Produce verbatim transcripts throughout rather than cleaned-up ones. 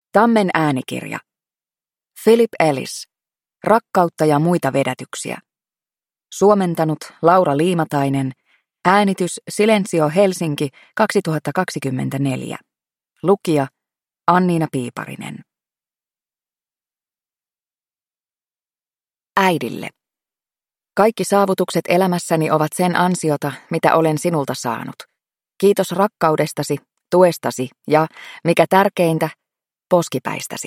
Tammen äänikirja. Philip Ellis. Rakkautta ja muita vedätyksiä. Suomentanut Laura Liimatainen. Äänitys Silensio Helsinki kaksituhattakaksikymmentäneljä. Lukija Anniina Piiparinen. Äidille. Kaikki saavutukset elämässäni ovat sen ansiota, mitä olen sinulta saanut. Kiitos rakkaudestasi, tuestasi ja, mikä tärkeintä, poskipäistäsi.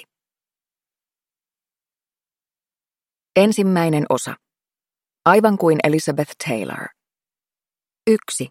Ensimmäinen osa. Aivan kuin Elizabeth Taylor. Yksi.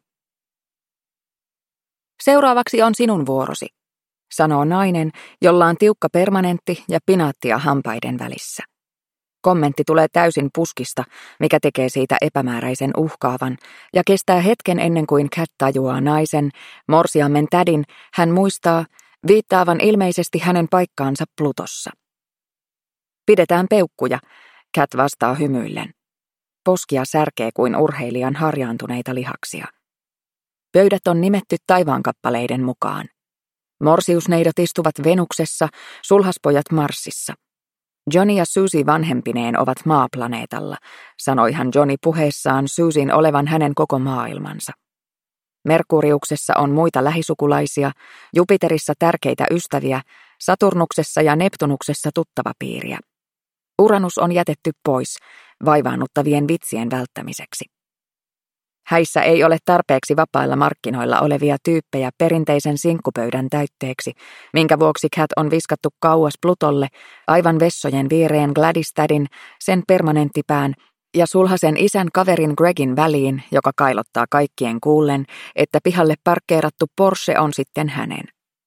Seuraavaksi on sinun vuorosi, sanoo nainen, jolla on tiukka permanentti ja pinaattia hampaiden välissä. Kommentti tulee täysin puskista, mikä tekee siitä epämääräisen uhkaavan, ja kestää hetken ennen kuin Cat tajuaa naisen, morsiammen tädin, hän muistaa, viittaavan ilmeisesti hänen paikkaansa Plutossa. Pidetään peukkuja, Cat vastaa hymyillen. Poskia särkee kuin urheilijan harjaantuneita lihaksia. Pöydät on nimetty taivaankappaleiden mukaan. Morsiusneidot istuvat Venuksessa, sulhaspojat Marsissa. Johnny ja Susie vanhempineen ovat maaplaneetalla, sanoihan Johnny puheessaan Susien olevan hänen koko maailmansa. Merkuriuksessa on muita lähisukulaisia, Jupiterissa tärkeitä ystäviä, Saturnuksessa ja Neptunuksessa tuttavapiiriä. Uranus on jätetty pois, vaivaannuttavien vitsien välttämiseksi. Häissä ei ole tarpeeksi vapailla markkinoilla olevia tyyppejä perinteisen sinkkupöydän täytteeksi, minkä vuoksi Cat on viskattu kauas Plutolle, aivan vessojen viereen Gladys-tädin, sen permanenttipään ja sulhasen isän kaverin Gregin väliin, joka kailottaa kaikkien kuullen, että pihalle parkkeerattu Porsche on sitten hänen.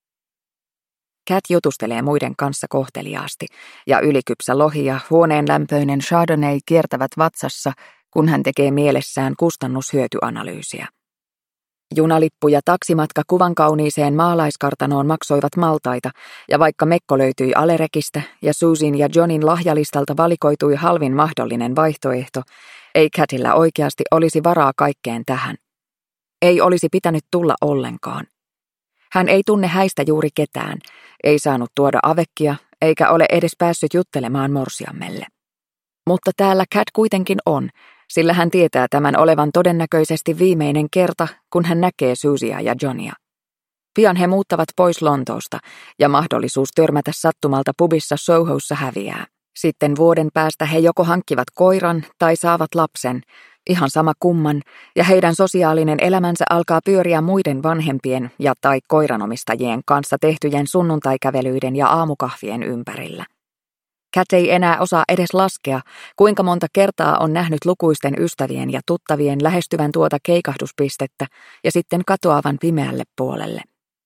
Cat jutustelee muiden kanssa kohteliaasti, ja ylikypsä lohi ja huoneenlämpöinen Chardonnay kiertävät vatsassa, kun hän tekee mielessään kustannushyötyanalyysiä. Junalippu ja taksimatka kuvan kauniiseen maalaiskartanoon maksoivat maltaita, ja vaikka mekko löytyi Alerekistä ja Susien ja Johnin lahjalistalta valikoitui halvin mahdollinen vaihtoehto, ei Catillä oikeasti olisi varaa kaikkeen tähän. Ei olisi pitänyt tulla ollenkaan. Hän ei tunne häistä juuri ketään, ei saanut tuoda avekkia, eikä ole edes päässyt juttelemaan morsiammelle. Mutta täällä Cat kuitenkin on, sillä hän tietää tämän olevan todennäköisesti viimeinen kerta, kun hän näkee Susiea ja Johnia. Pian he muuttavat pois Lontoosta, ja mahdollisuus törmätä sattumalta pubissa Sohossa häviää. Sitten vuoden päästä he joko hankkivat koiran tai saavat lapsen, ihan sama kumman, ja heidän sosiaalinen elämänsä alkaa pyöriä muiden vanhempien ja tai koiranomistajien kanssa tehtyjen sunnuntaikävelyiden ja aamukahvien ympärillä. Cat ei enää osaa edes laskea, kuinka monta kertaa on nähnyt lukuisten ystävien ja tuttavien lähestyvän tuota keikahduspistettä ja sitten katoavan pimeälle puolelle.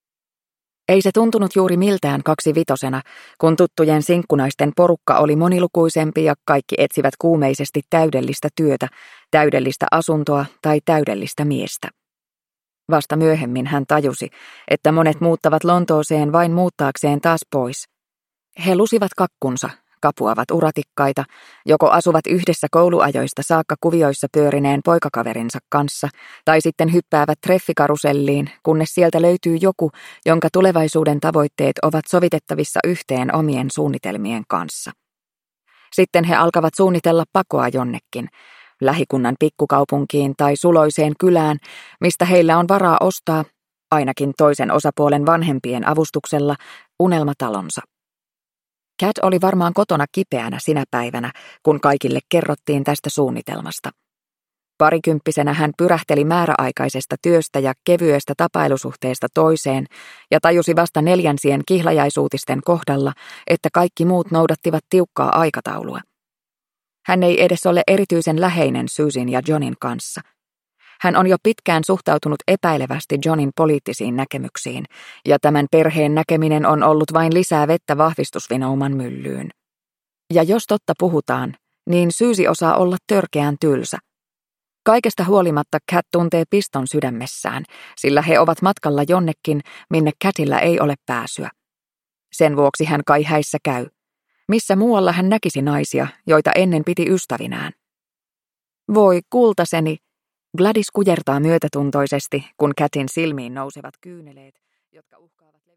Ei se tuntunut juuri miltään kaksivitosena, kun tuttujen sinkkunaisten porukka oli monilukuisempi ja kaikki etsivät kuumeisesti täydellistä työtä, täydellistä asuntoa tai täydellistä miestä. Vasta myöhemmin hän tajusi, että monet muuttavat Lontooseen vain muuttaakseen taas pois. He lusivat kakkunsa, kapuavat uratikkaita, joko asuvat yhdessä kouluajoista saakka kuvioissa pyörineen poikakaverinsa kanssa, tai sitten hyppäävät treffikaruselliin, kunnes sieltä löytyy joku, jonka tulevaisuuden tavoitteet ovat sovitettavissa yhteen omien suunnitelmien kanssa. Sitten he alkavat suunnitella pakoa jonnekin, lähikunnan pikkukaupunkiin tai suloiseen kylään, mistä heillä on varaa ostaa, ainakin toisen osapuolen vanhempien avustuksella, unelmatalonsa. Cat oli varmaan kotona kipeänä sinä päivänä, kun kaikille kerrottiin tästä suunnitelmasta. Parikymppisenä hän pyrähteli määräaikaisesta työstä ja kevyestä tapailusuhteesta toiseen ja tajusi vasta neljänsien kihlajaisuutisten kohdalla, että kaikki muut noudattivat tiukkaa aikataulua. Hän ei edes ole erityisen läheinen Susien ja Johnin kanssa. Hän on jo pitkään suhtautunut epäilevästi Johnin poliittisiin näkemyksiin, ja tämän perheen näkeminen on ollut vain lisää vettä vahvistusvinouman myllyyn. Ja jos totta puhutaan, niin Susie osaa olla törkeän tylsä. Kaikesta huolimatta Cat tuntee piston sydämessään, sillä he ovat matkalla jonnekin, minne Catillä ei ole pääsyä. Sen vuoksi hän kai häissä käy. Missä muualla hän näkisi naisia, joita ennen piti ystävinään? Voi kultaseni! Gladys kujertaa myötätuntoisesti, kun Catin silmiin nousevat kyyneleet, jotka uhkaavat